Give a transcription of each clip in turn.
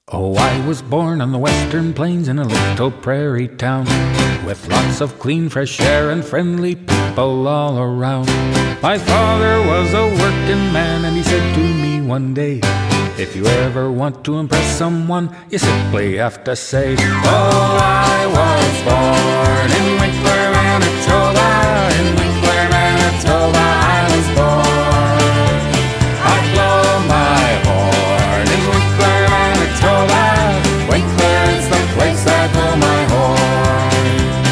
Oh, I was born on the western plains in a little prairie town, with lots of clean, fresh air and friendly people all around. My father was a working man, and he said to me one day, if you ever want to impress someone, you simply have to say, oh, I was born in Winkler, Manitoba. In Winkler, Manitoba, I was born. I blow my horn in Winkler, Manitoba. Winkler is the place I blow my horn.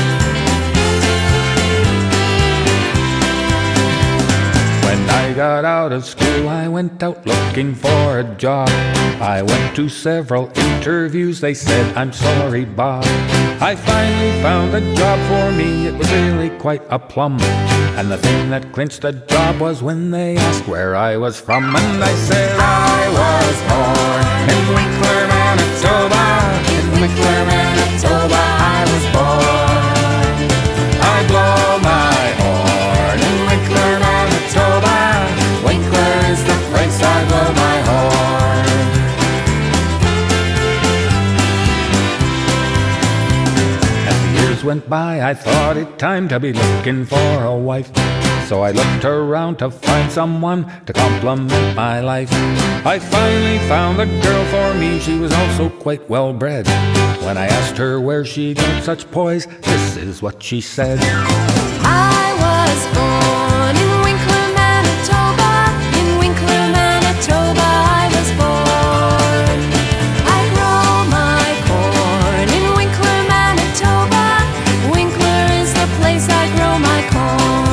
When I got out of school, I went out looking for a job. I went to several interviews, they said, I'm sorry, Bob. I finally found a job for me, it was really quite a plum. And the thing that clinched the job was when they asked where I was from. And I said I was born in Winkler, Manitoba. In Winkler, Manitoba, I was born. I blow my horn in Winkler, Manitoba. Winkler is the place I blow my horn. As the years went by, I thought it time to be looking for a wife. So I looked around to find someone to complement my life. I finally found a girl for me, she was also quite well bred. When I asked her where she got such poise, this is what she said. I was born in Winkler, Manitoba. In Winkler, Manitoba, I was born. I grow my corn in Winkler, Manitoba. Winkler is the place I grow my corn.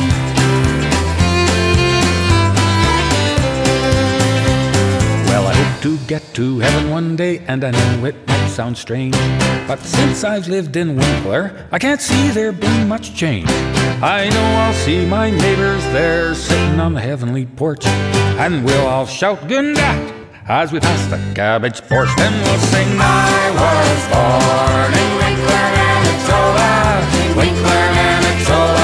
Well, I hope to get to heaven one day, and I know it might sound strange, but since I've lived in Winkler, I can't see there being much change. I know I'll see my neighbors there sitting on the heavenly porch, and we'll all shout "Gundat" as we pass the cabbage porch. Then we'll sing, I was born in Winkler, Manitoba. In Winkler, Manitoba.